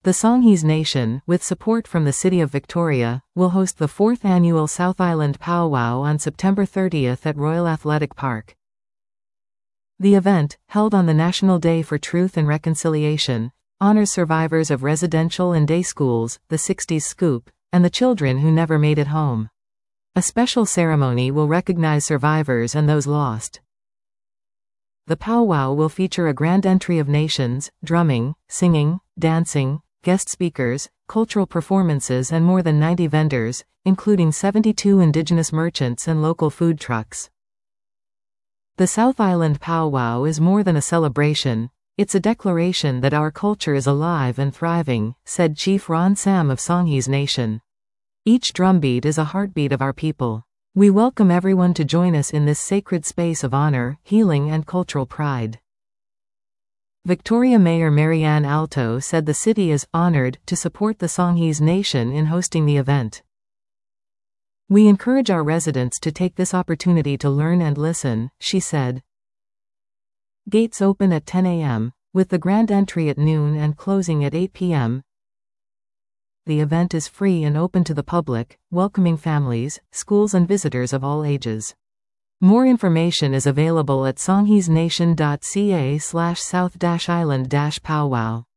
The Songhees Nation, with support from the City of Victoria, will host the 4th annual South Island Powwow on September 30th at Royal Athletic Park. The event, held on the National Day for Truth and Reconciliation, honors survivors of residential and day schools, the 60s scoop, and the children who never made it home. A special ceremony will recognize survivors and those lost. The powwow will feature a grand entry of nations, drumming, singing, dancing, guest speakers, cultural performances and more than 90 vendors, including 72 Indigenous merchants and local food trucks. The South Island Powwow is more than a celebration, it's a declaration that our culture is alive and thriving, said Chief Ron Sam of Songhees Nation. Each drumbeat is a heartbeat of our people. We welcome everyone to join us in this sacred space of honor, healing and cultural pride. Victoria Mayor Marianne Alto said the city is honored to support the Songhees Nation in hosting the event. We encourage our residents to take this opportunity to learn and listen, she said. Gates open at 10 a.m., with the grand entry at noon and closing at 8 p.m. The event is free and open to the public, welcoming families, schools and visitors of all ages. More information is available at songheesnation.ca/south-island-powwow.